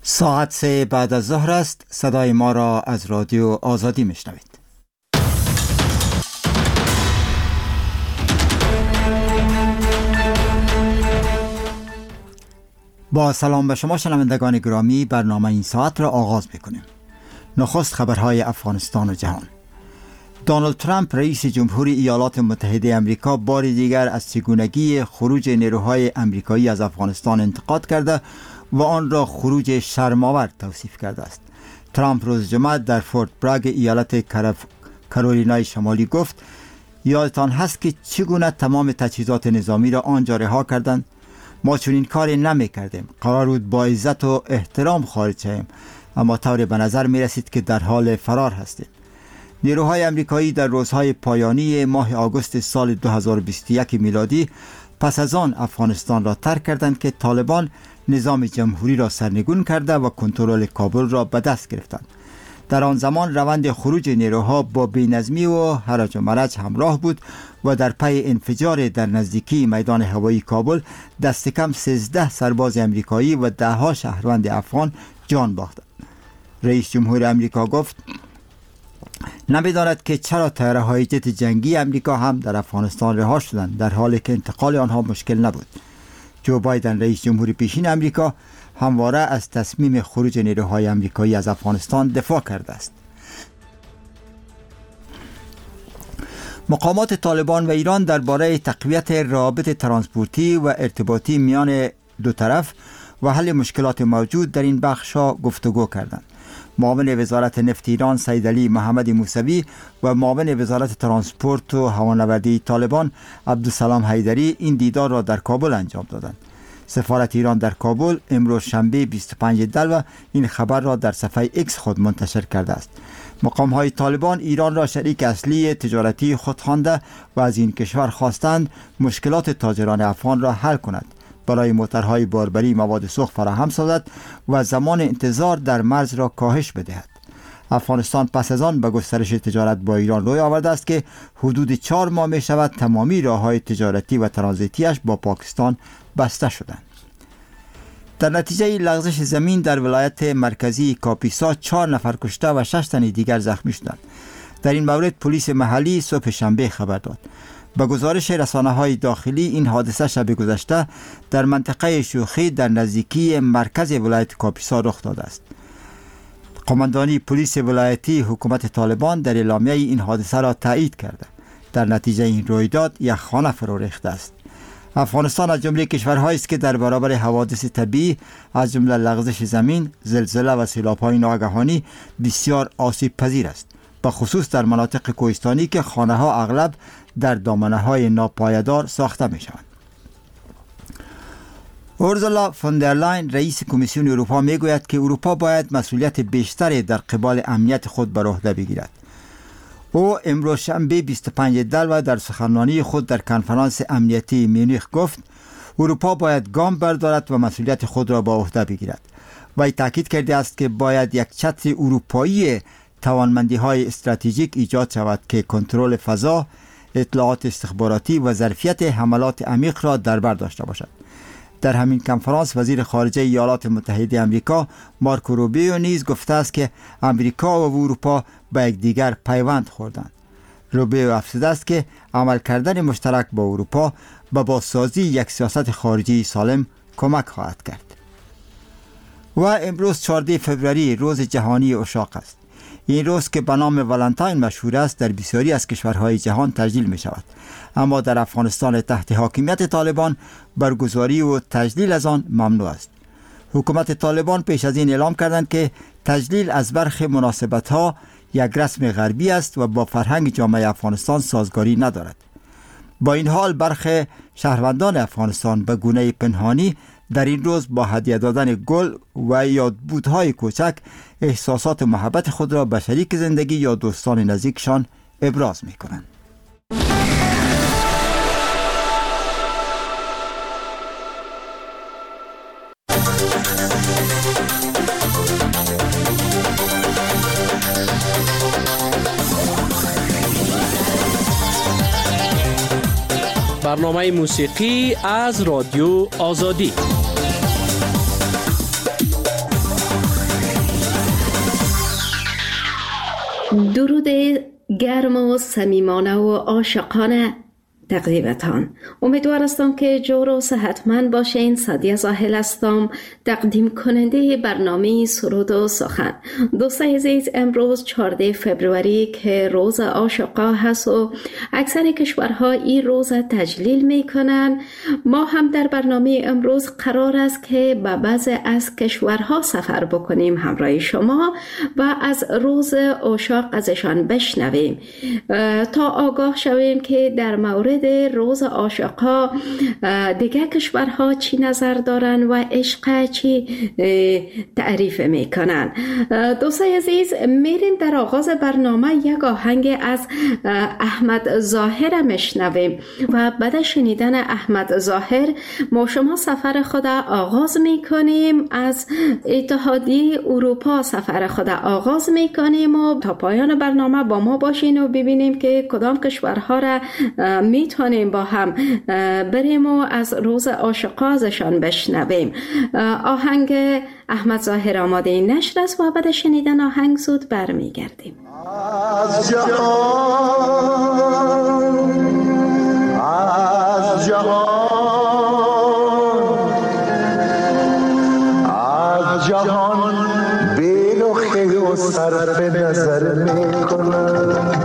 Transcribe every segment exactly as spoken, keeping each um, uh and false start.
ساعت سه بعد از ظهر است. صدای ما را از رادیو آزادی میشنوید. با سلام به شما شنوندگان گرامی، برنامه این ساعت را آغاز میکنیم. نخست خبرهای افغانستان و جهان. دونالد ترامپ رئیس جمهوری ایالات متحده آمریکا بار دیگر از چگونگی خروج نیروهای آمریکایی از افغانستان انتقاد کرده و آن را خروج شرم‌آور توصیف کرده است. ترامپ روز جمعه در فورت براگ ایالت کارولینای شمالی گفت: یادتان هست که چگونه تمام تجهیزات نظامی را آنجا رها کردند؟ ما چنین کاری نمی کردیم. قرار بود با عزت و احترام خارج شویم، اما طور به نظر می رسید که در حال فرار هستیم. نیروهای آمریکایی در روزهای پایانی ماه آگوست سال دو هزار و بیست و یک میلادی پس از آن افغانستان را ترک کردند که طالبان نظام جمهوری را سرنگون کرده و کنترل کابل را به دست گرفتند. در آن زمان روند خروج نیروها با بی‌نظمی و هرج و مرج همراه بود و در پی انفجار در نزدیکی میدان هوایی کابل دست کم سیزده سرباز آمریکایی و ده ها شهروند افغان جان باختند. رئیس جمهور آمریکا گفت نمی‌داند که چرا طیاره‌های جت جنگی آمریکا هم در افغانستان رها شدند، در حالی که انتقال آنها مشکل نبود. جو بایدن رئیس جمهور پیشین آمریکا همواره از تصمیم خروج نیروهای آمریکایی از افغانستان دفاع کرده است. مقامات طالبان و ایران درباره تقویت روابط ترانسپورتی و ارتباطی میان دو طرف و حل مشکلات موجود در این بخش‌ها گفتگو کردند. معاون وزارت نفت ایران سید علی محمد موسوی و معاون وزارت ترانسپورت و هوانوردی طالبان عبدالسلام حیدری این دیدار را در کابل انجام دادند. سفارت ایران در کابل امروز شنبه بیست و پنجم دلو این خبر را در صفحه ایکس خود منتشر کرده است. مقام‌های طالبان ایران را شریک اصلی تجارتی خود خوانده و از این کشور خواستند مشکلات تاجران افغان را حل کند، برای موترهای باربری مواد سوخت فراهم سازد و زمان انتظار در مرز را کاهش بدهد. افغانستان پس از آن به گسترش تجارت با ایران روی آورده است که حدود چهار ماه می شود تمامی راههای تجارتی و ترانزیتیش با پاکستان بسته شدند. در نتیجه لغزش زمین در ولایت مرکزی کاپیسا چهار نفر کشته و شش تن دیگر زخمی شدند. در این مورد پلیس محلی صبح شنبه خبر داد. به گزارش رسانه‌های داخلی این حادثه شب گذشته در منطقه شوخی در نزدیکی مرکز ولایت کاپیسا رخ داده است. قماندانی پلیس ولایتی حکومت طالبان در اعلامیه این حادثه را تایید کرده. در نتیجه این رویداد یک خانه فرو ریخته است. افغانستان از جمله کشورهایی است که در برابر حوادث طبیعی از جمله لغزش زمین، زلزله و سیلاب‌های ناگهانی بسیار آسیب پذیر است، به خصوص در مناطق کوهستانی که خانه‌ها اغلب در دامنه‌های ناپایدار ساخته می‌شوند. اورزولا فون در لاین رئیس کمیسیون اروپا میگوید که اروپا باید مسئولیت بیشتری در قبال امنیت خود بر عهده بگیرد. او امروز شنبه بیست و پنجم دلو در سخنرانی خود در کنفرانس امنیتی میونخ گفت اروپا باید گام بردارد و مسئولیت خود را با عهده بگیرد. وی تاکید کرده است که باید یک چتر اروپایی توانمندی‌های استراتژیک ایجاد شود که کنترل فضا، اطلاعات استخباراتی و ظرفیت حملات عمیق را در بر داشته باشد. در همین کنفرانس وزیر خارجه ایالات متحده آمریکا مارکو روبیو نیز گفته است که آمریکا و اروپا به یکدیگر پیوند خوردند. روبیو افزوده است که عمل کردن مشترک با اروپا به بازسازی یک سیاست خارجی سالم کمک خواهد کرد. و امروز چهاردهم فوریه روز جهانی عشاق است. این روز که به نام ولنتاین مشهور است در بسیاری از کشورهای جهان تجلیل می شود، اما در افغانستان تحت حاکمیت طالبان برگزاری و تجلیل از آن ممنوع است. حکومت طالبان پیش از این اعلام کردند که تجلیل از برخی مناسبت‌ها یک رسم غربی است و با فرهنگ جامعه افغانستان سازگاری ندارد. با این حال برخی شهروندان افغانستان به گونه پنهانی در این روز با هدیه دادن گل و یادبودهای کوچک احساسات محبت خود را به شریک زندگی یا دوستان نزدیکشان ابراز می کنند. برنامه موسیقی از رادیو آزادی. درود گرم و صمیمانه و عاشقانه تقدیمتان. امیدوار هستم که جور و صحتمند باشین. سعدیه زاهل هستم، تقدیم کننده برنامه سرود و سخن. دوستان عزیز، امروز چهاردهم فوریه که روز عاشقا هست و اکثر کشورها این روز تجلیل میکنن، ما هم در برنامه امروز قرار است که به بعضی از کشورها سفر بکنیم همراه شما و از روز عاشق ازشان بشنویم تا آگاه شویم که در مورد روز عاشقا دیگه کشورها چی نظر دارن و عشق چی تعریف میکنن. دوستان عزیز، میریم در آغاز برنامه یک آهنگ از احمد ظاهر میشنویم و بعد شنیدن احمد ظاهر ما شما سفر خود آغاز میکنیم. از اتحادیه اروپا سفر خود آغاز میکنیم و تا پایان برنامه با ما باشین و ببینیم که کدام کشورها را میتونیم با هم بریم و از روز عاشقا ازشان بشنویم. آهنگ احمد ظاهر آماده نشر است و بعد شنیدن آهنگ زود برمیگردیم. از جهان از جهان از جهان بی‌لخی و صرف نظر میکنم.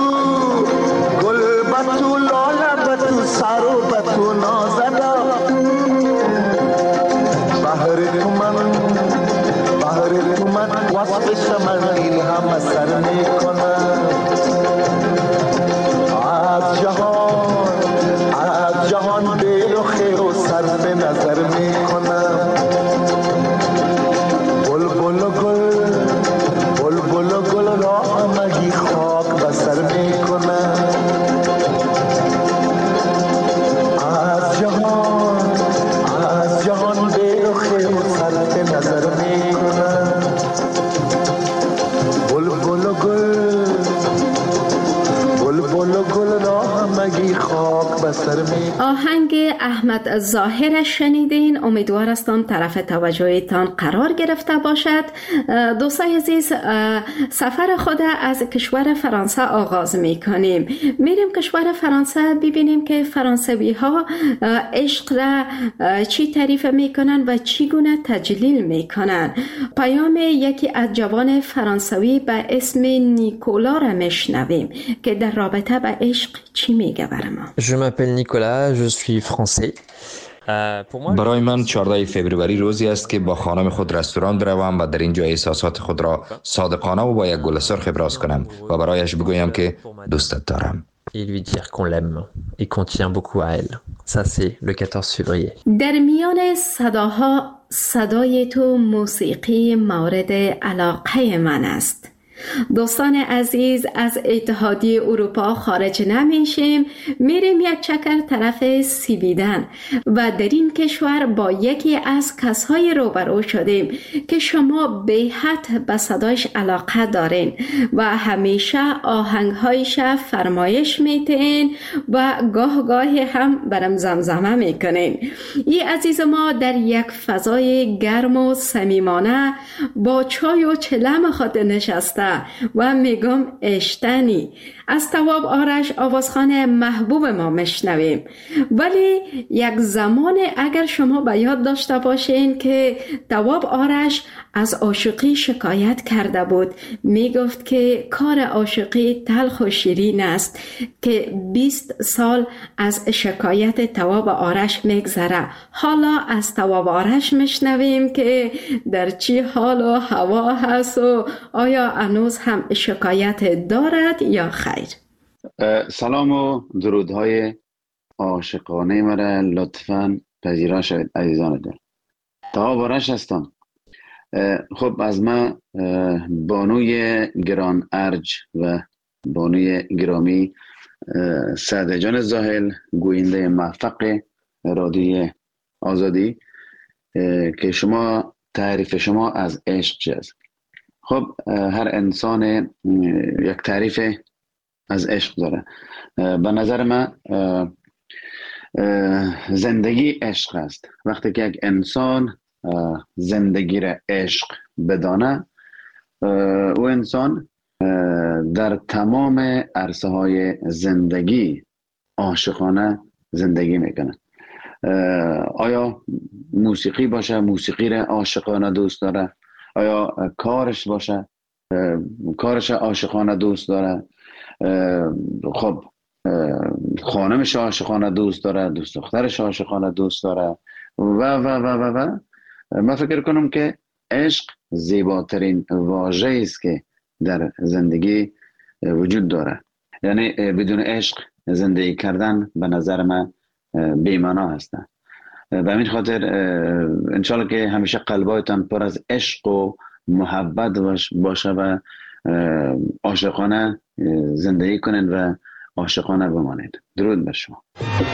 تو لاله به تو سر و به تو نازده بی خاک بسر می. آهنگ احمد ظاهر شنیدین. امیدوار هستم طرف توجهتان قرار گرفته باشد. دوستای عزیز، سفر خود از کشور فرانسه آغاز می کنیم. میریم کشور فرانسه ببینیم که فرانسوی ها عشق را چی تعریف می کنن و چی گونه تجلیل می کنن. پیام یکی از جوان فرانسوی به اسم نیکولا را میشنویم که در رابطه به عشق چی میگه برای ما. Je m'appelle Nicolas, je suis français. برای من چهاردهم فوریه روزی است که با خانم خود رستوران بروم و در اینجا احساسات خود را صادقانه و با یک گل سرخ ابراز کنم و برایش بگویم که دوستت دارم. Et lui dire qu'on l'aime et qu'on tient beaucoup à elle. Ça c'est le quatorze février. در میان صداها صدای تو موسیقی مورد علاقه من است. دوستان عزیز، از اتحادیه اروپا خارج نمیشیم، میریم یک چکر طرف سویدن و در این کشور با یکی از کسای روبرو شدیم که شما به حد به صدایش علاقه دارین و همیشه آهنگهایش فرمایش میتین و گاه گاهی هم برم زمزمه میکنین. این عزیز ما در یک فضای گرم و صمیمانه با چای و چلم خود نشسته و میگم اشتنی. از تواب آرش آوازخوان محبوب ما میشنویم. ولی یک زمان اگر شما به یاد داشته باشین که تواب آرش از عاشقی شکایت کرده بود، میگفت که کار عاشقی تلخ و شیرین است که بیست سال از شکایت تواب آرش میگذره. حالا از تواب آرش میشنویم که در چی حال و هوا هست و آیا هنوز هم شکایت دارد یا خیر؟ سلام و درودهای عاشقانه مرا لطفاً پذیرا شوید عزیزان دل. تواب آرش هستم. خب از من بانوی گران ارج و بانوی گرامی سعد جان زاهل، گوینده موفق رادیو آزادی، که شما تعریف شما از عشق چه است؟ خب هر انسان یک تعریف از عشق داره. به نظر من زندگی عشق است. وقتی که یک انسان زندگی را عشق بدانه، او انسان در تمام عرصه های زندگی عاشقانه زندگی میکنه. آیا موسیقی باشه، موسیقی را عاشقانه دوست داره. آیا کارش باشه، کارش عاشقانه دوست داره. خب خانمش عاشقانه دوست داره، دوست دخترش عاشقانه دوست داره و و و و و من فکر کنم که عشق زیباترین واژه است که در زندگی وجود داره. یعنی بدون عشق زندگی کردن به نظر من بی‌معنا هستن. به همین خاطر انشالله که همیشه قلبایتان پر از عشق و محبت باشه و عاشقانه زندگی کنید و عاشقانه بمانید. درود بر شما.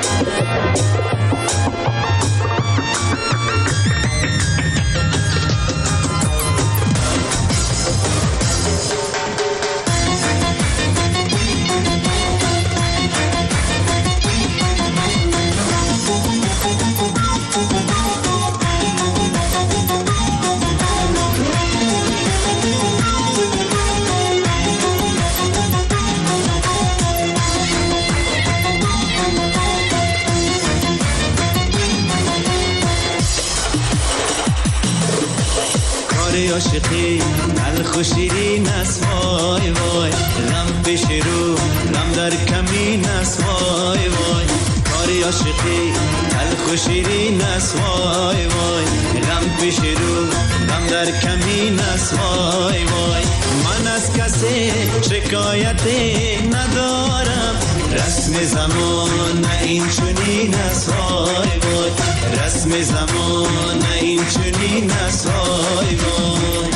عاشقی تلخ و شیرین است وای وای، غم پیش رو غم در کمین است وای وای. کاری عاشقی تلخ و شیرین است وای وای، غم پیش رو غم در کمین است وای وای. من از کسی شکایتی ندارم، رسم زمان نه این چنین است وای وای، رسم زمان نه این چنین است وای وای.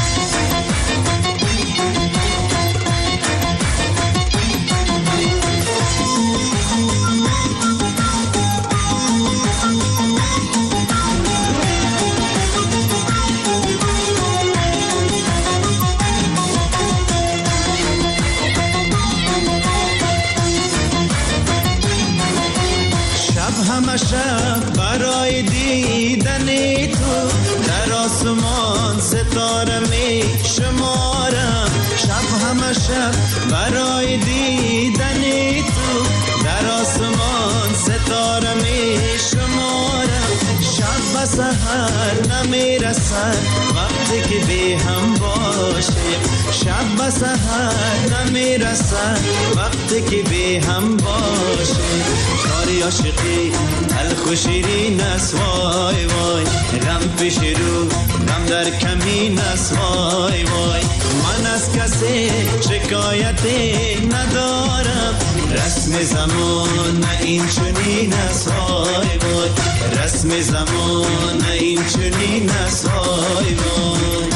همه شب برای دیدن تو در آسمان ستاره می شمارم. شب همه شب برای دیدن تو در آسمان ستاره می شمارم. شب و سحر نمیرسن وقتی که بی هم باشیم. شب و سحر نمیرسن وقتی که بی هم باشیم. کاری عاشقی تلخ و شیرین است وای وای. غم پیش رو غم در کمین است وای وای. من از کسی شکایتی ندارم. رسم زمان نه این چنین است وای وای. رسم زمان نه این چنین است وای وای.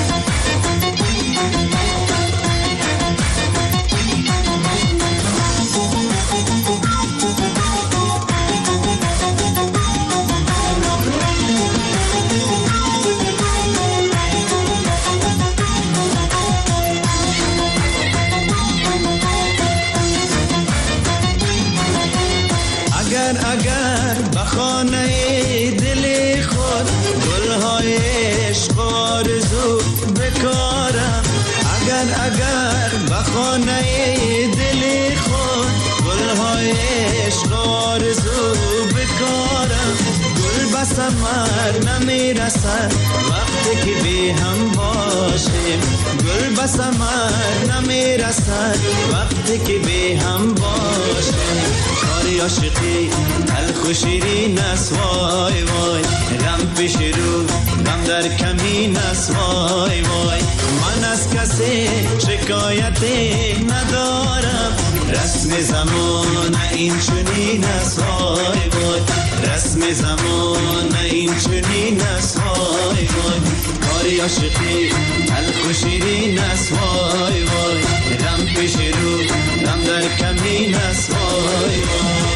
اگر اگر بخانه دل خود گلهای عشق آرزو بکارم. اگر اگر بخانه دل خود گلهای عشق آرزو بکارم. گل به ثمر نمیرسد وقتی که بی هم باشیم. گل به ثمر نمیرسد وقتی که بی هم باشیم. کاری عاشقی تلخ و شیرین است وای وای. غم پیش رو غم در کمین است وای وای. من از کسی شکایتی ندارم. رسم زمان این چنین است وای وای. رسم زمان این چنین است وای وای. کاری عاشقی تلخ و شیرین است وای وای. غم پیش رو غم در کمین است وای وای.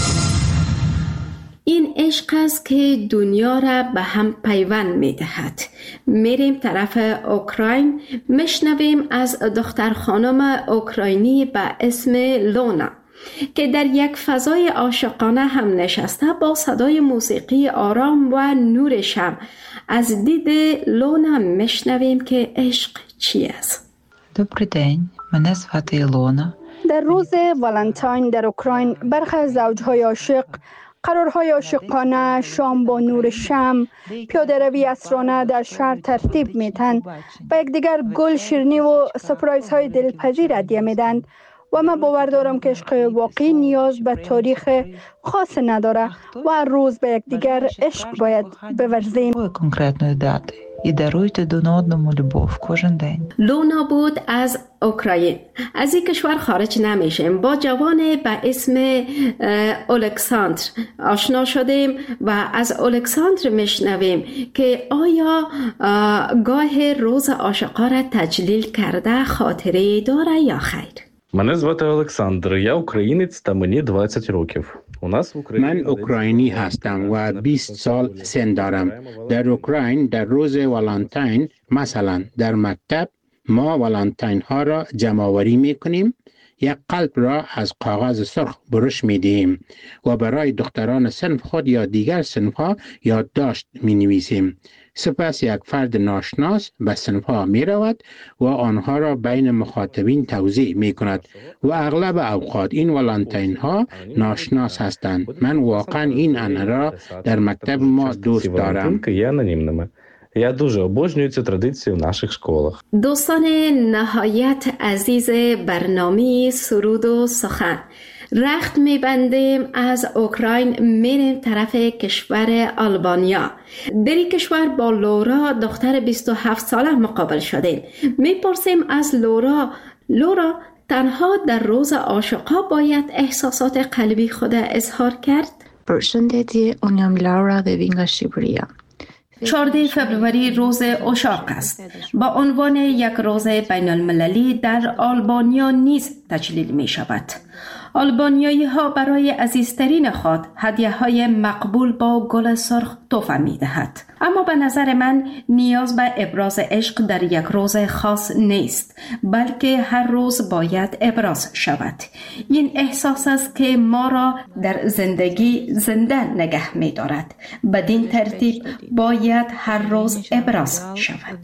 این عشق است که دنیا را به هم پیوند می دهد. میریم طرف اوکراین، میشنویم از دختر خانم اوکراینی به اسم لونا که در یک فضای عاشقانه هم نشسته با صدای موسیقی آرام و نور شمع. از دید لونا میشنویم که عشق چی است. Добрий день, мене звати Ілона. در روز والنتاین در اوکراین برخی از زوجهای عاشق قرارهای عاشقانه، شام با نور شمع، پیاده روی عصرانه در شهر ترتیب میتن و یکدیگر گل، شیرینی و سپرایز های دلپذیر هدیه میدن و من باور دارم که عشق واقعی نیاز به تاریخ خاص نداره و هر روز به یکدیگر عشق باید بورزیم. Конкретної дати. І даруйте один одному любов кожен день. لونا بود از اوکراین. از این کشور خارج نمیشیم. با جوان به اسم الکساندر آشنا شدیم و از الکساندر میشنویم که آیا گاه روز عاشقا را تجلیل کرده خاطره داره یا خیر. Мене звати Олександр, я українець та мені двадцять років. У нас в Україні من اوکراینی هستم و بیست سال سن دارم. در اوکراین در روز والنتاین مثلا در مکتب ما والنتاین ها را جمع آوری می کنیم. یک قلب را از کاغذ سرخ برش می دهیم و برای دختران صنف خود یا دیگر صنف ها یادداشت می نویسیم. سپس یک فرد ناشناس به صنف ها می رود و آنها را بین مخاطبین توزیع می کند و اغلب اوقات این والنتاین ها ناشناس هستند. من واقعا این انه را در مکتب ما دوست دارم. Я дуже обожнюю цю традицію в наших школах. دوستان نهایت عزیز برنامه سرود و سخن، رخت میبندیم از اوکراین میریم طرف کشور آلبانیا. در این کشور با لورا دختر بیست و هفت ساله مقابل شدیم. میپرسیم از لورا، لورا تنها در روز عاشقا باید احساسات قلبی خود اظهار کرد؟ چهاردهم فوریه روز عشاق است. با عنوان یک روز بین المللی در آلبانیا نیز تجلیل می شود. آلبانیایی ها برای عزیزترین خود هدیه های مقبول با گل سرخ تحفه می دهد. اما به نظر من نیاز به ابراز عشق در یک روز خاص نیست، بلکه هر روز باید ابراز شود. این احساس است که ما را در زندگی زنده نگه می دارد. بدین ترتیب باید هر روز ابراز شود.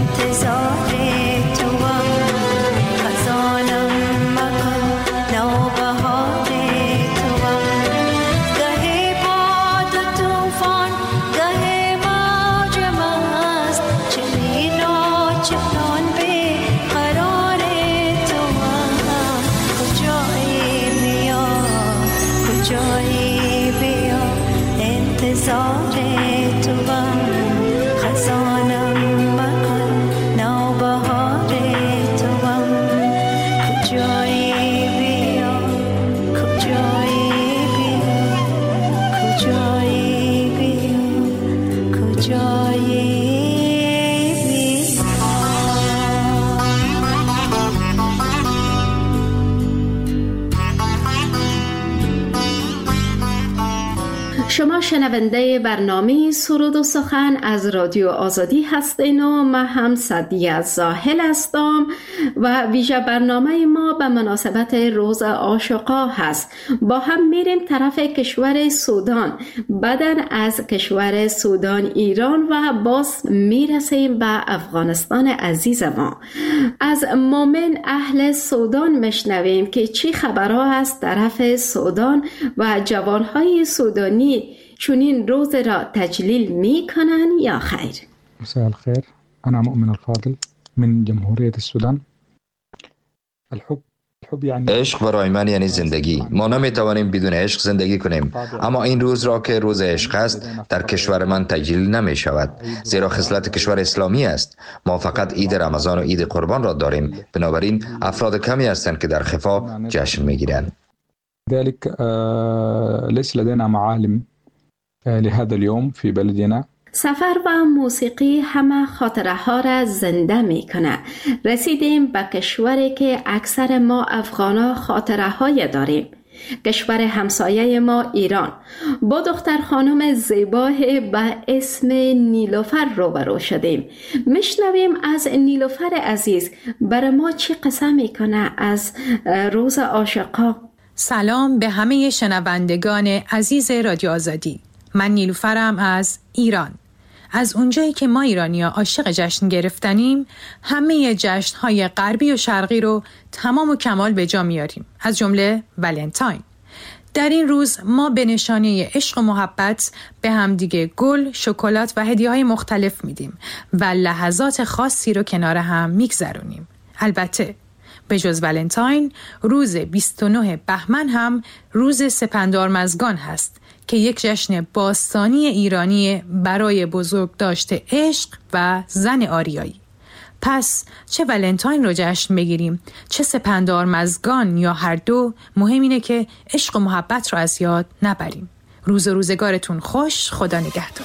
No شنونده برنامه سرود و سخن از رادیو آزادی هستین و من هم سعدیه زاهل هستم و ویژه برنامه ما به مناسبت روز عاشقا هست. با هم میریم طرف کشور سودان، بعدن از کشور سودان ایران و باز میرسیم به افغانستان عزیز ما. از مومن اهل سودان مشنویم که چی خبرها از طرف سودان و جوانهای سودانی چونین روز را تجلیل می کنن یا خیر؟ مساء الخير، أنا مؤمن الفاضل من جمهورية السودان. الحب عشق برای من یعنی زندگی. ما نمیتوانیم بدون عشق زندگی کنیم، اما این روز را که روز عشق است در کشور من تجلیل نمی شود، زیرا خصلت کشور اسلامی است. ما فقط عید رمضان و عید قربان را داریم، بنابراین افراد کمی هستند که در خفا جشن میگیرند. ذلك ليس لدينا معالم لهذا اليوم في بلدنا. سفر و موسیقی همه خاطره ها را زنده می کنه. رسیدیم به کشوری که اکثر ما افغانا خاطره های داریم. کشور همسایه ما ایران. با دختر خانم زیبا به اسم نیلوفر روبرو شدیم. میشنویم از نیلوفر عزیز برای ما چی قصه میکنه از روز عاشقا. سلام به همه شنوندگان عزیز رادیو آزادی. من نیلوفرم از ایران. از اونجایی که ما ایرانی‌ها عاشق جشن گرفتنیم، همه جشن‌های غربی و شرقی رو تمام و کمال به جا میاریم، از جمله ولنتاین. در این روز ما به نشانه عشق و محبت به همدیگه گل، شکلات و هدیه‌های مختلف میدیم و لحظات خاصی رو کنار هم میگذرونیم. البته به جز ولنتاین، روز بیست و نه بهمن هم روز سپندارمزگان هست که یک جشن باستانی ایرانی برای بزرگداشت عشق و زن آریایی. پس چه ولنتاین رو جشن بگیریم، چه سپندارمزگان یا هر دو، مهم اینه که عشق و محبت رو از یاد نبریم. روز و روزگارتون خوش، خدا نگهدار.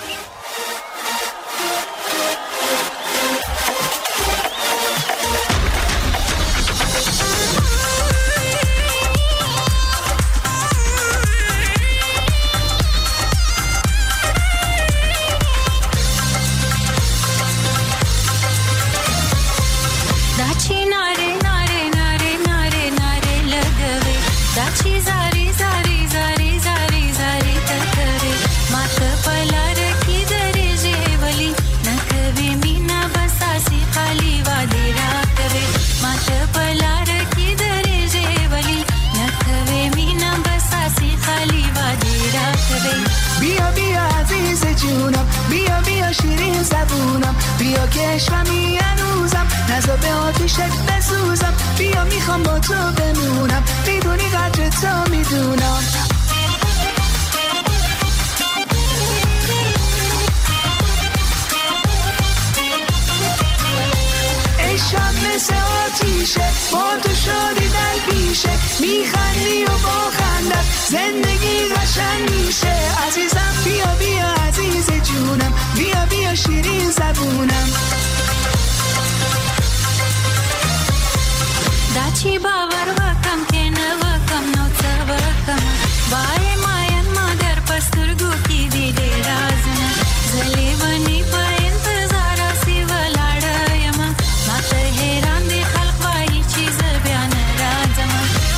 بیا که عشقمی هنوزم، نزا به آتیشت بسوزم. بیا میخوام با تو بمونم، میدونی قدر تو میدونم. عشقم مثل آتیشه، با تو شدی در پیشه. میخندی و با خندت زندگی قشنگ میشه. عزیزم بیا بیا عزیز جونم، بیا بیا شیرین زبونم. داچی باور وکم که نوکم نو تبکم. بای ماین مادر پسترگو کی دیده رازنا. زلی بنی پا انتظار سی ولاړیم. ما ته حیران دی خلق وای چیز بیان راځم.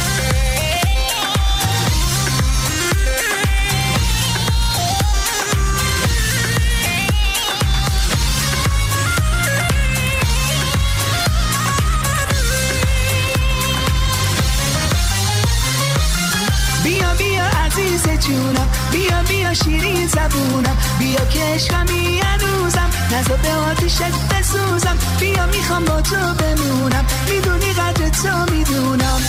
جونم، بیا بیا شیرین زبونم. بیا که عشقمی هنوزم، نزا به آتیشت بسوزم. بیا میخوام با تو بمونم، میدونی قدر تو میدونم.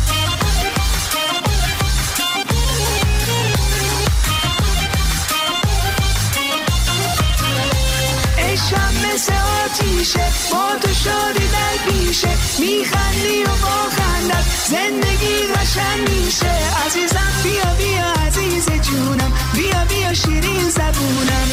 عشقم مثل آتیشه، با تو شدی در پیشه. میخندی و با خندت زندگی قشنگ میشه. عزیزم بیا بیا عزیز جونم، بیا بیا شیرین زبونم.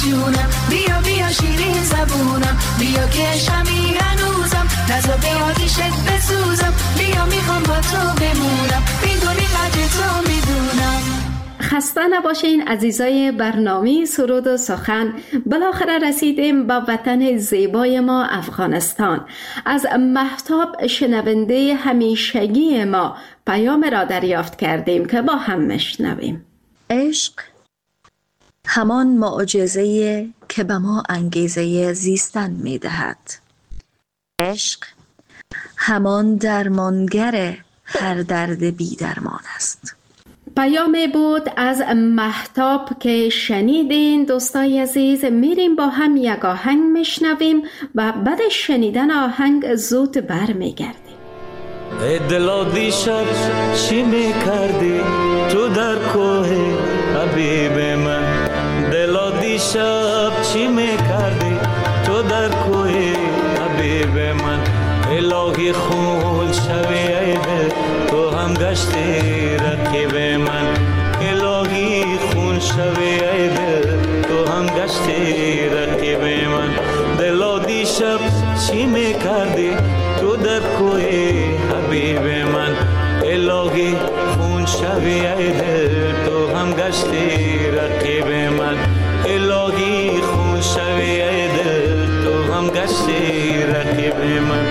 جونم بیا بیا شیرین زبونم بیا که شمی هنوزم نزا به آتیشت بسوزم بیا میخوام با تو بمونم میدونی قدر تو میدونم. خسته نباشین عزیزای برنامه سرود و سخن. بالاخره رسیدیم به وطن زیبای ما افغانستان. از مهتاب شنونده همیشگی ما پیام را دریافت کردیم که با هم مشنویم. عشق همان معجزه که به ما انگیزه زیستن می دهد. عشق همان درمانگر هر درد بی درمان است. پیامی بود از مهتاب که شنیدین. دوستای عزیز میریم با هم یک آهنگ میشنویم و بعد شنیدن آهنگ زود بر میگردیم. ای دلا دیشب چی میکردی تو در کوه حبیب من؟ دلا دیشب چی میکردی تو در کوه حبیب من؟ الهی خون شوی ای دل تو هم گشتی رقیب من. الهی خون شوی ای دل تو هم گشتی رقیب من. دلا دیشب چی میکردی تو در کوه حبیب من؟ الهی خون شوی ای دل تو هم گشتی رقیب من. الهی خون شوی ای دل تو هم گشتی رقیب من.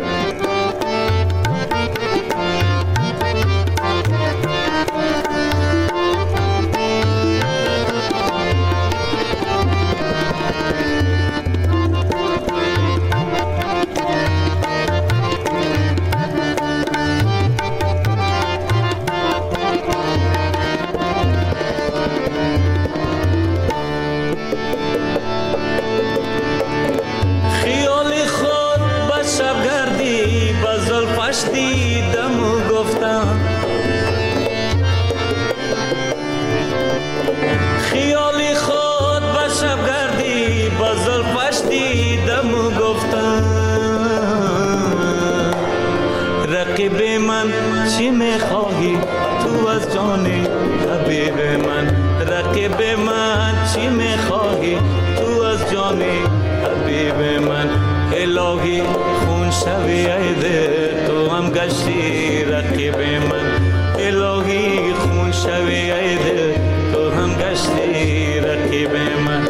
رقیب من چی میخواهی تو از جان حبیب من؟ رقیب من چی میخواهی تو از جان حبیب من؟ الهی خون شوی ای دل تو هم گشتی رقیب من. الهی خون شوی ای دل تو هم گشتی رقیب من.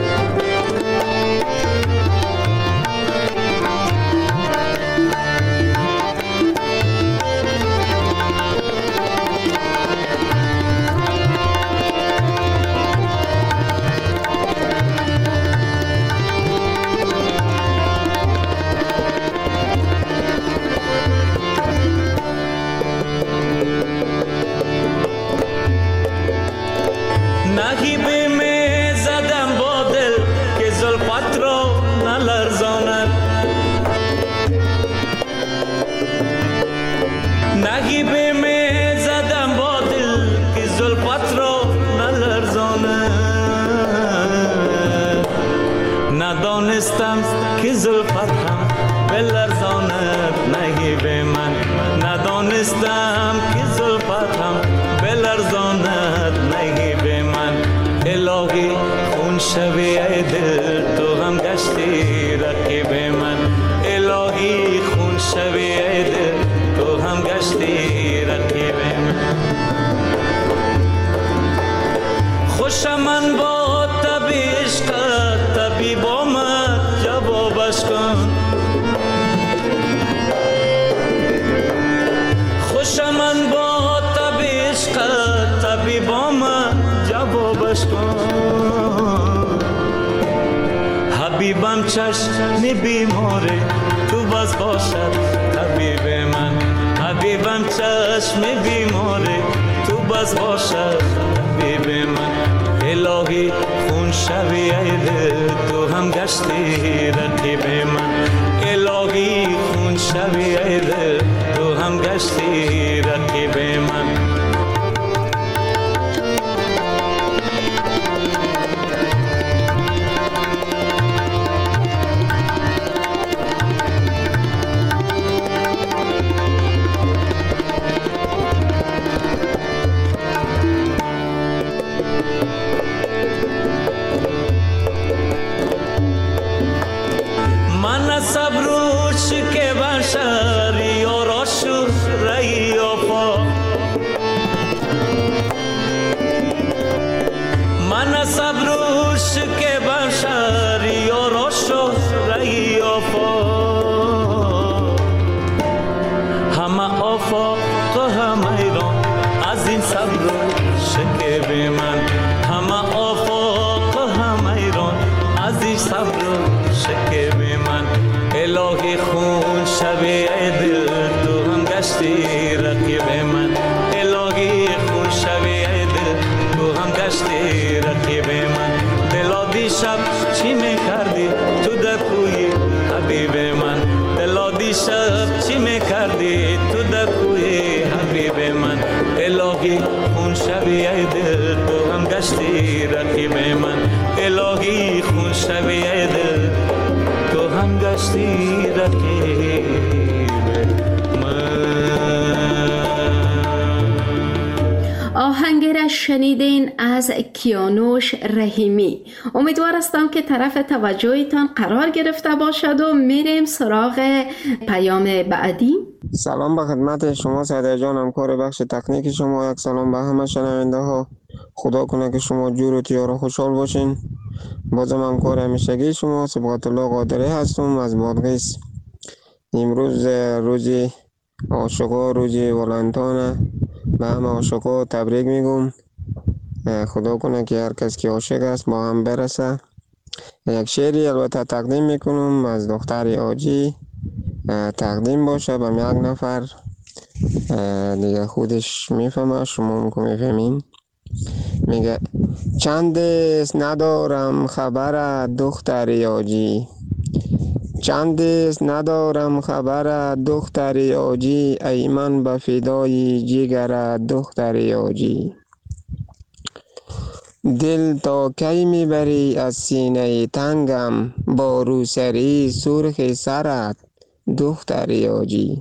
ندانستم که زلفت هم بلرزاند نگیب من. ندانستم که زلفت هم بلرزاند نگیب من. الهی خون شوی ای دل تو هم گشتی رقیب من. الهی خون شوی ای دل تو هم گشتی رقیب من. خوشم من با طبع عشقت طبیب آمد جوابش کن. خوشم من با طبع عشقت طبیب آمد جوابش کن. حبیبم چشم بیماره تو باز باشد طبیب من. حبیبم چشم بیماره تو باز باشد طبیب من. الهی خون شوی ای دل تو هم گشتی رقیب من. الهی خون شوی ای دل تو هم گشتی رقیب من. صبر و شکب من الهی خون شبیه دل تو هم گشتی رقیب من الهی خون شبیه دل تو هم گشتی رقیب من دلا دیشب چی میکردی تو در کوی حبیب من دلا دیشب چی میکردی تو در کوی حبیب من الهی خون شبیه دل تو هم گشتی رقیب من الهی خون شبیه دل تو هم گشتی رقیب آهنگ را شنیدین از کیانوش رحیمی. امیدوار هستم که طرف توجهتان قرار گرفته باشد و میریم سراغ پیام بعدی. سلام به خدمت شما سعیده جان، همکار بخش تکنیک شما. یک سلام به همه شنونده ها. خدا کنه که شما جور و تیار و خوشحال باشین. بازم همکار همیشگی شما صبغت الله قادری هستم از بادغیس. امروز روزی عاشقا، روزی ولنتانه. به همه عاشقا تبریک میگم. خدا کنه که هر کس که عاشق است با هم برسه. یک شعری البته تقدیم میکنم از دختر آجی، تقدیم باشه به یک نفر دیگه، خودش میفهمه، شما هم که میفهمین. میگه چند است ندارم خبر دختر آجی، چند است ندارم خبر دختر آجی، ای من به فدای جگر دختر آجی. دل تا کی میبری از سینه تنگم، با روسری سرخ سرت دختر آجی.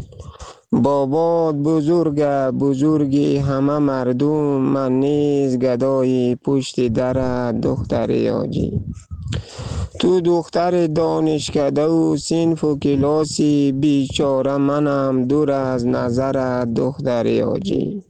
بابات بزرگ بزرگی همه مردم، من نیز گدای پشت در دختر آجی. تو دختر دانشکده و صنف و کلاسی، بیچاره منم دور از نظر دختر آجی.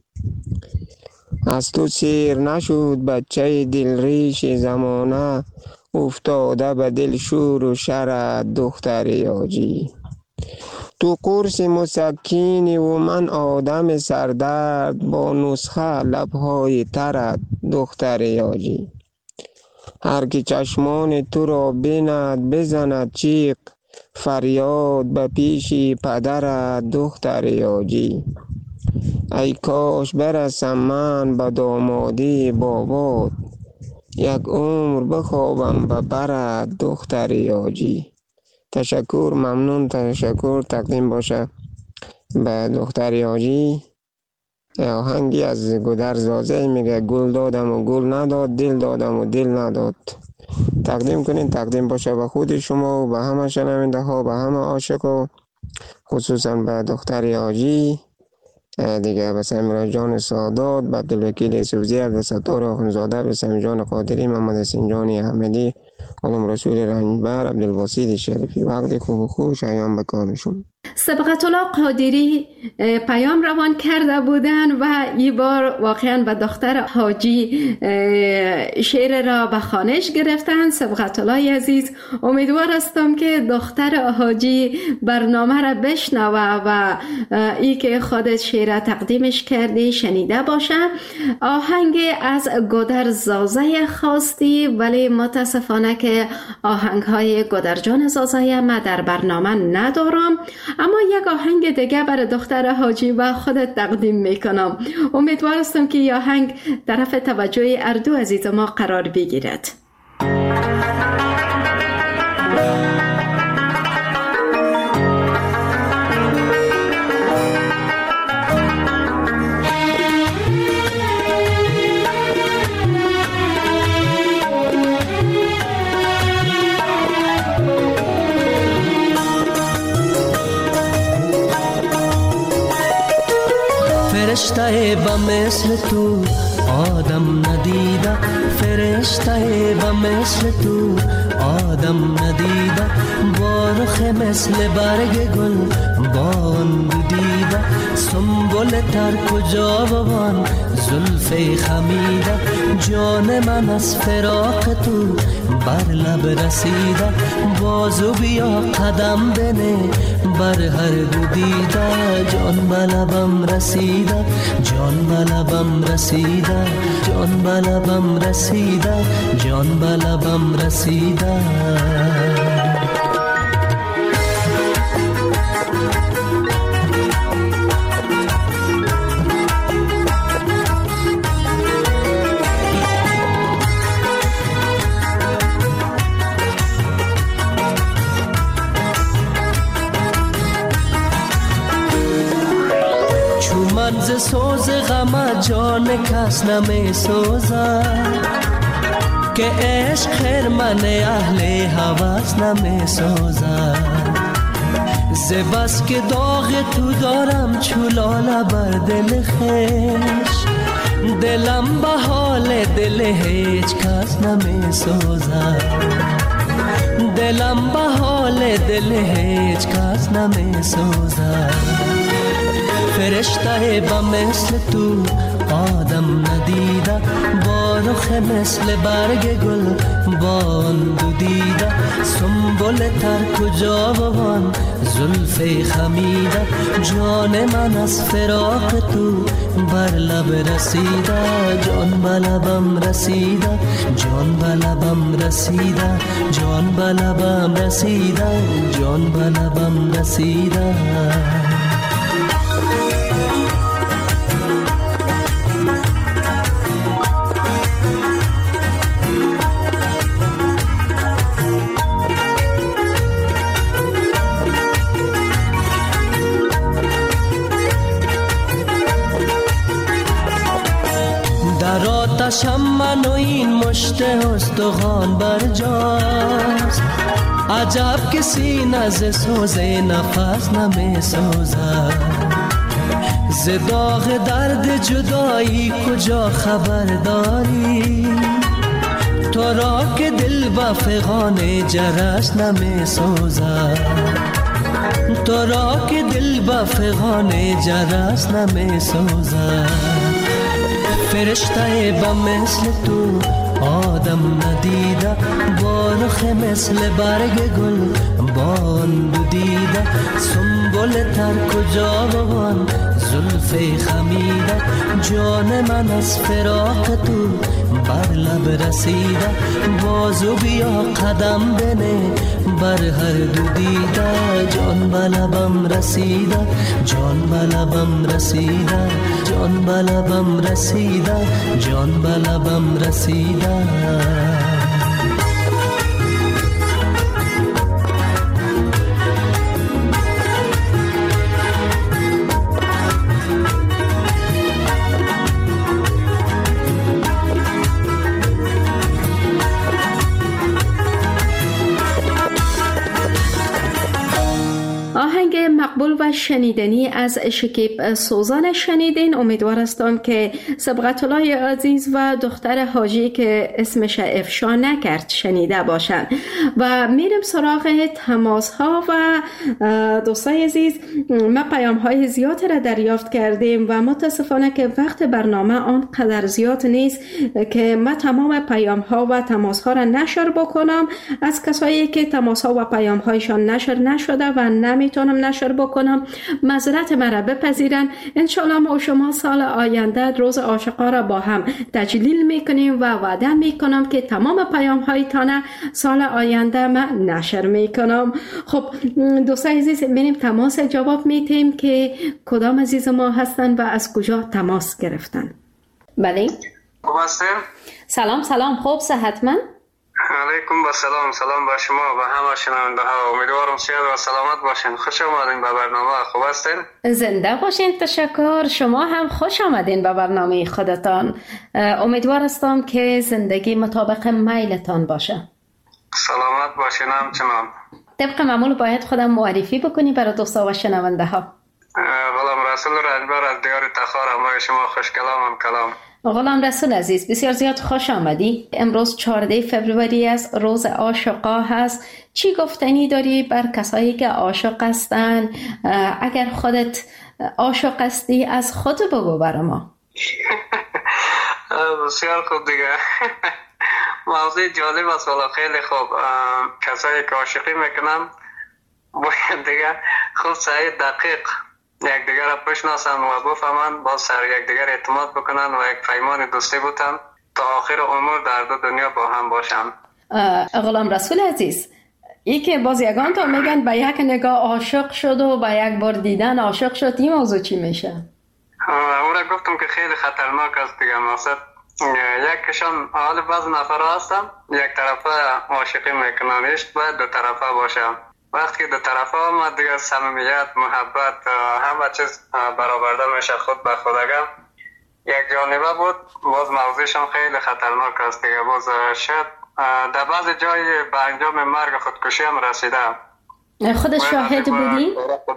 از تو سیر نشد بچه دل ریش زمانه، افتاده به دل شور و شر دختر آجی. تو قرص مسکینی و من آدم سردرد، با نسخه لبهای ترت دختر آجی. هر که چشمان تو را بیند بزند چیق، فریاد به پیش پدر دختر آجی. ای کاش برسم من به دامادی بابات، یک عمر بخوابم به بر دختر آجی. تشکر، ممنون، تشکر. تقدیم باشه به دختر آجی. آهنگی از گودر زازه میگه گل دادم و گل نداد، دل دادم و دل نداد. تقدیم کنین، تقدیم باشه به خود شما و به همه شنونده ها، به همه عاشقا، خصوصا به دختر آجی دیگه، به سمیرا جان سادات، به عبدالوکیل سوزی، به ستار آخونزاده، به سمی جان قادری، محمد حسین جانی احمدی، علم رسول رنجبر، عبدالباسط شریفی. وقتی خوب و خوب شایان به کارشون. سبقت الله قادری پیام روان کرده بودن و این بار واقعا به دختر حاجی شعر را به خوانش گرفتن. سبقت الله عزیز، امیدوار هستم که دختر حاجی برنامه را بشنوه و ای که خودت شعر تقدیمش کردی شنیده باشه. آهنگ از گودر زازه خواستی، ولی متاسفانه که آهنگ های گودر جان زازه ما در برنامه ندارم، اما یک آهنگ دیگه برای دختر حاجی و خودت تقدیم میکنم. امیدوار هستم که این آهنگ طرف توجه اردو عزیز ما قرار بگیرد. فرشته با مثل تو آدم ندیده، فرشته با مثل تو آدم ندیده، با رخ مثل برگ گل بان دیده، سنبل تر کجا بوان زلف خمیده، جان من از فراق تو بر لب رسیده بازو بیا قدم بنه بر هر دو دیده جان به لبم رسیده جان به لبم رسیده جان به لبم رسیده جان به لبم رسیده ز سوز غم جان کس نمی سوزد که عشق خرمن اهل هوس نمی سوزد ز بس که داغ تو دارم چولاله بر دل خویش دلم به حال دل هیچ کس نمی سوزد دلم به حال دل هیچ کس نمی سوزد فرشته با مثل تو آدم ندیده با رخ مثل برگ گل بان دو دیده سنبل تر کجا بوان زلف خمیده جان من از فراق تو بر لب رسیده جان به لبم رسیده جان به لبم رسیده جان به لبم رسیده جان به لبم رسیده در آتشم من و این مشت استخوان برجاست عجب که سینه ز سوز نفس نمی سوزد ز داغ درد جدایی کجا خبر داری تو را که دل با فغان جرس نمی سوزد تو را که دل با فغان جرس نمی سوزد فرشته با مثل تو آدم ندیده با رخ مثل برگ گل بان دو دیده سنبل تر کجا بوان زلف خمیده جان من از فراق تو بر لب رسیده بازو بیا قدم بنه بر هر دو دیده جان به لبم رسیده جان به لبم رسیده جان به لبم رسیده جان به لبم رسیده آهنگ مقبول و شنیدنی از شکیب سوزان شنیدین. امیدوار هستم که سبقت الله عزیز و دختر حاجی که اسمش افشا نکرد شنیده باشن. و میریم سراغ تماس ها و دوستای عزیز، ما پیام های زیاد را دریافت کردیم و متاسفانه که وقت برنامه آنقدر زیاد نیست که ما تمام پیام ها و تماس ها را نشر بکنم. از کسایی که تماس ها و پیام هایشان نشر نشده و نمیتونم نشر بکنم معذرت مرا بپذیرن. انشالله ما و شما سال آینده روز عاشقا را با هم تجلیل میکنیم و وعده میکنم که تمام پیام هایتان سال آینده ما نشر میکنم. خب دوستای عزیز، میریم تماس جواب میتیم که کدام عزیز ما هستن و از کجا تماس گرفتن. بله خوب هستین؟ سلام سلام، خوب صحتمند؟ علیکم با سلام. سلام با شما و همه شنونده ها. امیدوارم صحت و سلامت باشین. خوش آمدین به برنامه. خوب هستین؟ زنده باشین. تشکر. شما هم خوش آمدین به برنامه خودتان. امیدوار هستم که زندگی مطابق میلتان باشه. سلامت باشین همچنان. طبق معمول باید خودم معرفی بکنی برای دوستا و شنونده ها. غلام رسول رنجبر از دیار تخار. همه شما خوش کلام هم کلام. غلام رسول عزیز، بسیار زیاد خوش آمدی. امروز چهارده فوریه است، روز عاشقا هست. چی گفتنی داری بر کسایی که عاشق هستن؟ اگر خودت عاشق هستی از خود بگو برای ما. بسیار خوب دیگه. موضوع جالب است والا خیلی خوب. کسایی که عاشقی میکنن باید دیگه خوب سعی دقیق یکدیگر را بشناسن و بفهمن، با سر یکدیگر اعتماد بکنن و یک پیمان دوستی بودن تا آخر عمر در دو دنیا با هم باشن. غلام رسول عزیز، ای که باز یگان تا میگن به یک نگاه عاشق شد و به یک بار دیدن عاشق شد، این موضوع چی میشه؟ اون را گفتم که خیلی خطرناک است دیگه. مقصد یکشان حال بعض نفر هستن یک طرفه عاشقی میکنن، عشق باید دو طرفه باشه. وقتی که دو طرفه آمد دیگه صمیمیت، محبت، همه چیز برآورده میشه خود به خودگم. یک جانبه بود، باز موضوعشان خیلی خطرناک است دیگه. باز شاید در بعض جای به انجام مرگ خودکشی هم رسیده. خودت شاهد بودی؟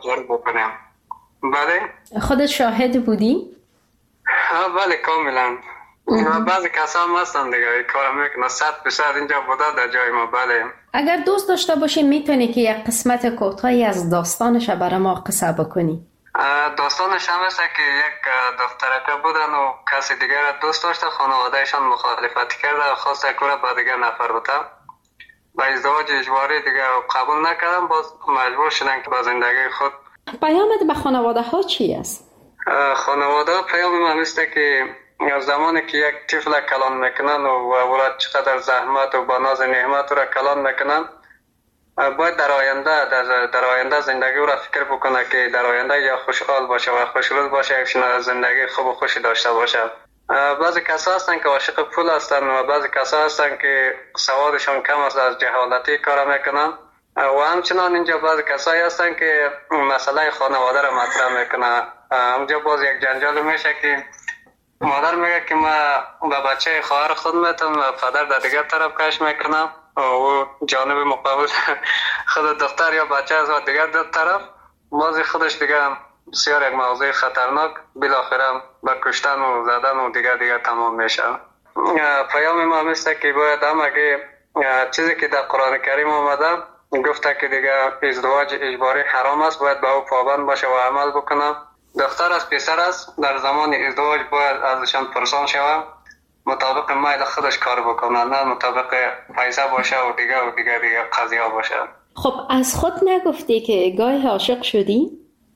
بله؟ خودت شاهد بودی؟ بله کاملا. بعضی کسا هم هستن دیگه این کار میکنه، صد درصد اینجا بوده در جای ما. بله. اگر دوست داشته باشی میتونی که یک قسمت کوتاهی از داستانش برای ما قصه بکنی؟ داستانش هم است که یک دخترکه بودن و کسی دیگر را دوست داشته، خانوادهشان مخالفت کرده، خواسته که را با دیگر نفر بوده، با ازدواج اجباری دیگر قبول نکردن، باز مجبور شدن که با زندگی خود. پیامت به خانواده ها چی است؟ خانواده پیام من است که زمانی که یک طفل کلان میکنن و ولد چقدر زحمت و با ناز نعمت را کلان میکنن، باید در آینده در, در آینده زندگی را فکر بکنه که در آینده یا خوشحال باشه و خوشروز باشه، یک زندگی خوب و خوشی داشته باشه. بعضی کسا هستن که عاشق پول هستن و بعضی کسا هستن که سوادشان کم است، از جهالتی کار میکنن. و همچنان اینجا بعضی کسایی هستن که مسئله خانواده را مطرح میکنه. اونجا باز یک جنجال میشه که مادر میگه که ما با بچه خواهر خود میتونم و پدر در دیگر طرف کش میکنم و جانب مقابل خود دختر یا بچه از دیگر در طرف، بازی خودش دیگه بسیار یک موضوع خطرناک، بالاخره با کشتن و زدن و دیگر دیگر تمام میشه. پیام ما مثل که باید هم اگه چیزی که در قرآن کریم آمده گفته که دیگه ازدواج اجباری حرام است، باید به او پابند باشه و عمل بکنه. دختر از پسر است در زمان ازدواج باید ازشان پرسان شود، مطابق میل خودش کار بکنه، نه مطابق پیسه باشه و دیگه و دیگه دیگه قضیه باشه. خب از خود نگفتی که گاهی عاشق شدی؟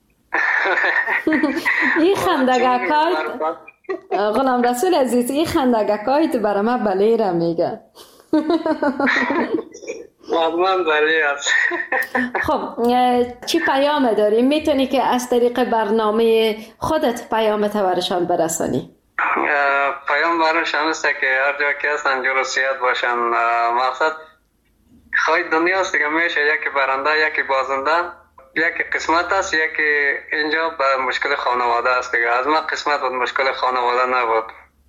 این خندگکایت غلام رسول عزیز، این خندگکایت برای من بله را میگه. مضمون بله است. خب چی پیام داری؟ میتونی که از طریق برنامه خودت پیامت برشان برسانی؟ پیام برشان است که هر جا که هستن جور و صحت باشن. مقصد خواهی دنیا است دیگه، میشه یکی برنده یکی بازنده، یکی قسمت است یکی اینجا به مشکل خانواده است دیگه. از من قسمت بود مشکل خانواده نبود.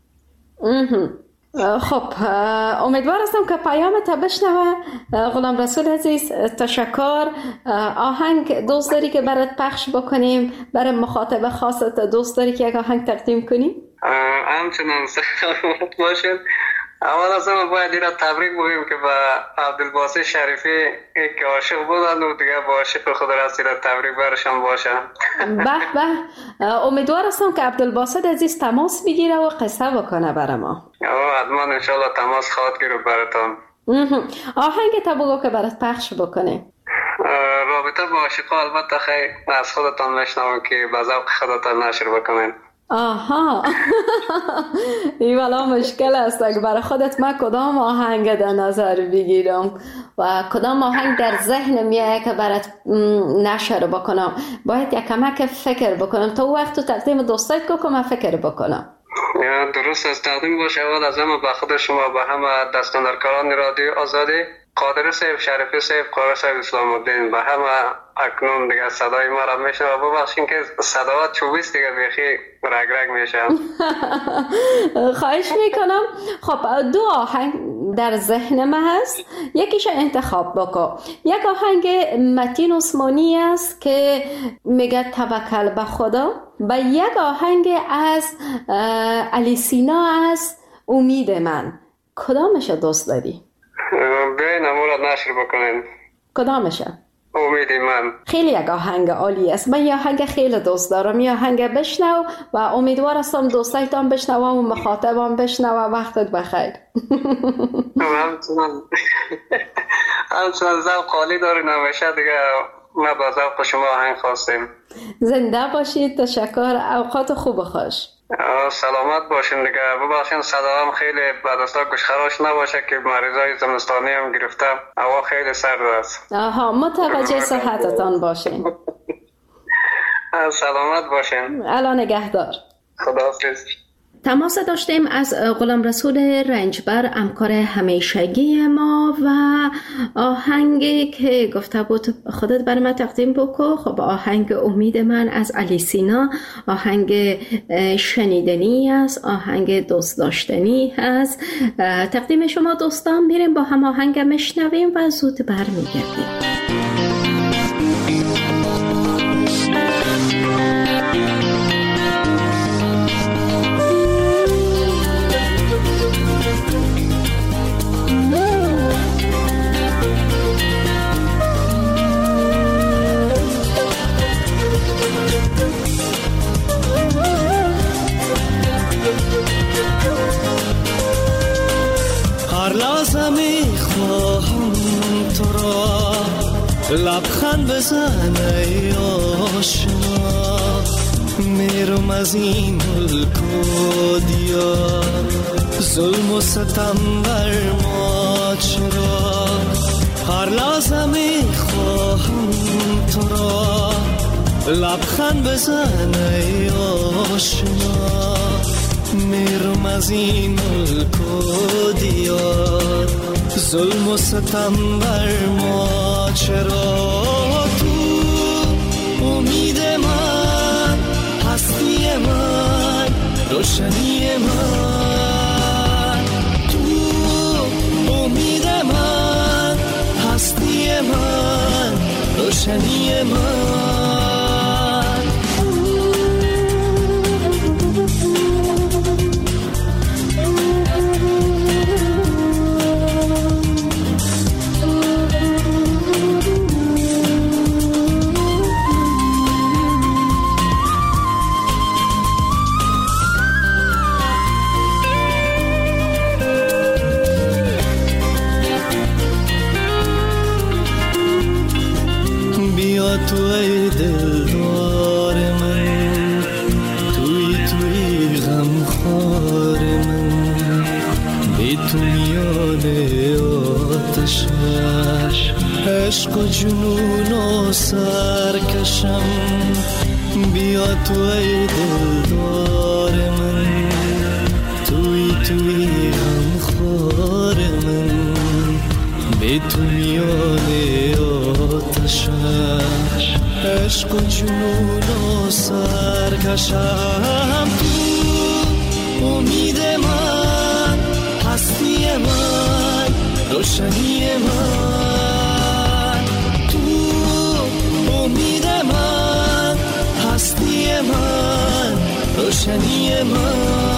خب امیدوار هستم که پیامت بشنوه. غلام رسول عزیز تشکر. آهنگ دوست داری که برات پخش بکنیم؟ برای مخاطب خاصت دوست داری که یک آهنگ تقدیم کنیم؟ همچنان سلامت باشید. اول از همه باید این را تبریک بگیم که با عبدالباسط شریفی که عاشق بودن و دیگه با عاشق خود رسید، تبریک برشان باشه. به به، امیدوار هستم که عبدالباسط عزیز تماس بگیره و قصه بکنه برای ما. حتما انشالله تماس خواهد گیره براتون. آهنگ تا بگو که برات پخش بکنه. رابطه با عاشقا البته خیلی از خودتان میشنوم که به ذوق خودتان نشر بکنین. آها این والا مشکل است که برای خودت من کدام آهنگ در نظر بگیرم و کدام آهنگ در ذهن میاد که برات نشر بکنم. باید یک کمک فکر بکنم تا وقت تو تقدیم دوستایت که من فکر بکنم. درست است. تقدیم باشه اول از همه به خود شما، به همه دستاندرکاران رادیو آزادی، قادر صاحب، شریفی صاحب، قادر صاحب، اسلام الدین، به همه اکنون دیگه صدای ما را میشنوه. ببخشین که صداوات چوبیست دیگه بیخی رگ رگ میشه. خواهش میکنم. خب دو آهنگ در ذهن من هست، یکیش انتخاب بکن. یک آهنگ متین عثمانی است که میگه توکل به خدا، و یک آهنگ از علی سینا است امید من. کدامش دوست داری؟ بیاین امور را نشر بکنین. کدامشه؟ امید من. خیلی یک آهنگ عالی است. من یه آهنگ خیلی دوست دارم. یه آهنگ بشنو و امیدوار هستم دوستایتان بشنوم و مخاطبان بشنوم. وقتت بخیر. همچنان همچنان ذوق عالی داری نمیشه دیگه. ما با ذوق شما آهنگ خواستیم. زنده باشید. تشکر. اوقات خوب خوش. سلامت باشین دیگه. ببخشید صدام خیلی بدستا گوشخراش نباشه که مریضای زمستانی هم گرفتم. هوا خیلی سرد است. آها متوجه صحتتان باشین. سلامت باشین. الان نگهدار. خداحافظ. تماس داشتیم از غلام رسول رنجبر، همکار همیشگی ما، و آهنگی که گفته بود خودت بر من تقدیم بکن. خب آهنگ امید من از علی سینا، آهنگ شنیدنی است، آهنگ دوست داشتنی هست. تقدیم شما دوستان. میریم با هم آهنگ مشنویم و زود برمیگردیم. لبخند بزن ای آشنا، میرم از این ملک و دیار، ظلم و ستم بر ما چرا؟ هر لحظه میخواهم تو را، لبخند بزن ای آشنا، میرم از این ملک و دیار، ظلم و ستم بر ما چرا؟ تو امید من، هستی من، روشنی من، تو امید من، هستی من، روشنی من. تو ای دلدار من، توی توی غمخوار من، بی تو میان آتش عشق و جنون و سرکشم. بیا تو ای دلدار من، توی توی غمخوار من، بی تو میان آتش عشق و جنون و سرکشم. تو امید من، هستی من، روشنی من، تو امید من، هستی من، روشنی من.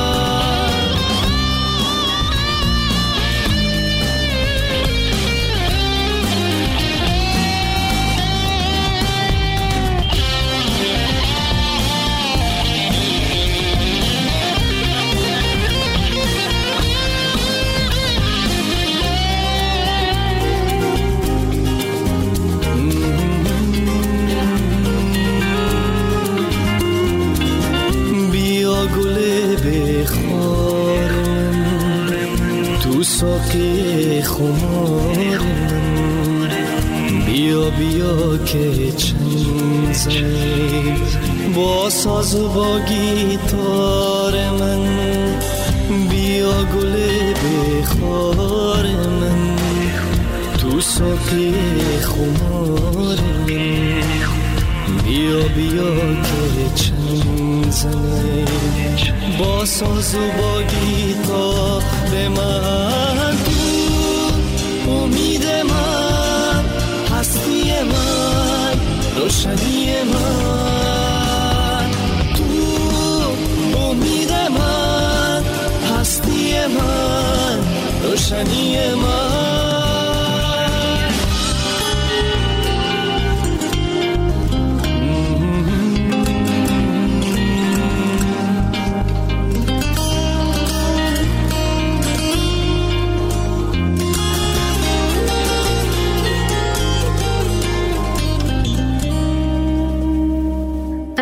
ساقی خمار من، بیا بیا که چند زنی با ساز و با گیتار من، بیا گل بخار من، تو ساقی خمار من، بیا بیا که چند زنی با ساز و با گیتار من. تو امید من، هستی من، روشنی من، تو امید من، هستی من، روشنی من.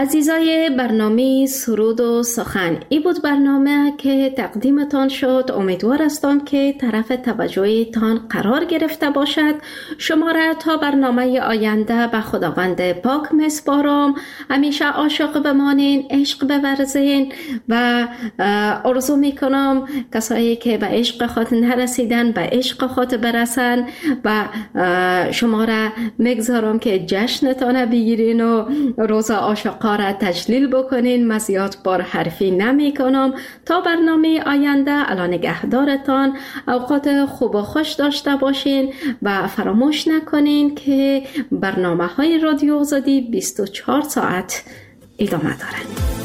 عزیزای برنامه سرود و سخن، ای بود برنامه که تقدیمتان شد. امیدوار هستم که طرف توجهتان قرار گرفته باشد. شما را تا برنامه آینده به خداوند پاک میسپارم. همیشه عاشق بمانین، عشق بورزین و آرزو میکنم کسایی که به عشق خود نرسیدن به عشق خود برسن و شما را میگذارم که جشنتان بگیرین و روز عاشقا را تجلیل بکنین. من زیاد بار حرفی نمی کنم. تا برنامه آینده الان نگهدارتان، اوقات خوب و خوش داشته باشین و فراموش نکنین که برنامه های رادیو آزادی بیست و چهار ساعت ادامه دارند.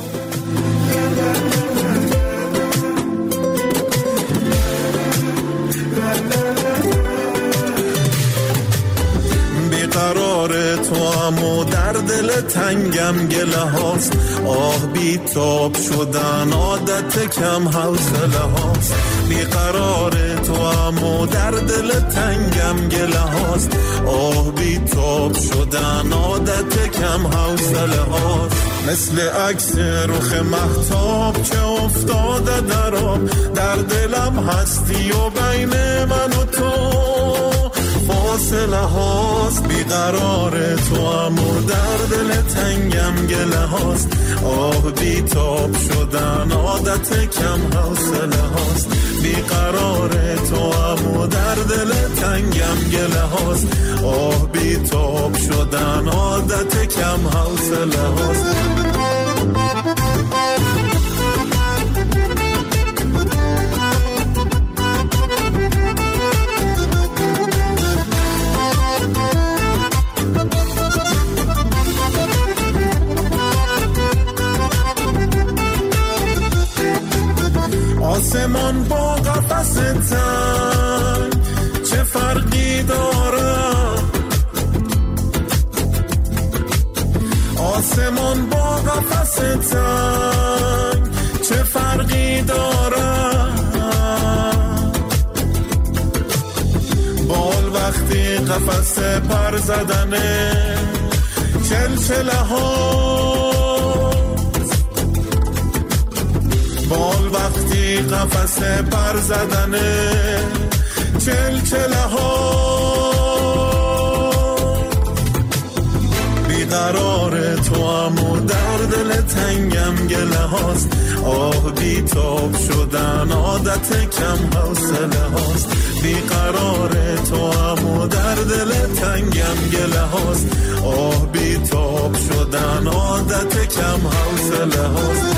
قرار تو امو در دل تنگم گله هاست، آه بی تاب شدن عادت کم حوصله هاست. بی قرار تو امو در دل تنگم گله هاست، آه بی تاب شدن عادت کم حوصله هاست. مثل عکس رخ مهتاب که افتاده در آب، در دلم هستی و بین من و تو فاصله هاست. بیقرار تو امو در دل تنگم گله هاست، آه بی تاب شدن عادت کم حوصله هاست. بیقرار تو امو در دل تنگم گله هاست، آه بی تاب شدن عادت کم حوصله هاست. آسمان با قفس تنگ چه فرقی داره؟ آسمان با قفس تنگ چه فرقی داره؟ بال وقتی قفس پر زدنه چلچله ها، بال وقتی قفس پر زدنه چلچله ها. بیقرار تو امو در دل تنگم گله هاست، آه بی تاب شدن عادت کم حوصله هاست. بیقرار تو امو در دل تنگم گله هاست، آه بی تاب شدن عادت کم حوصله هاست.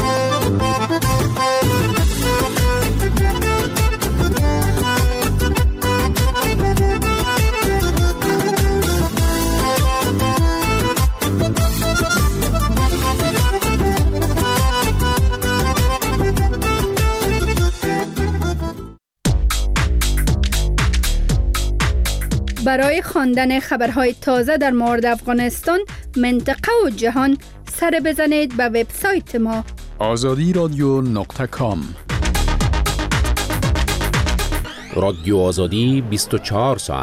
برای خواندن خبرهای تازه در مورد افغانستان، منطقه و جهان سر بزنید به وبسایت ما آزادی رادیو نقطه کام. رادیو آزادی بیست و چهار ساعت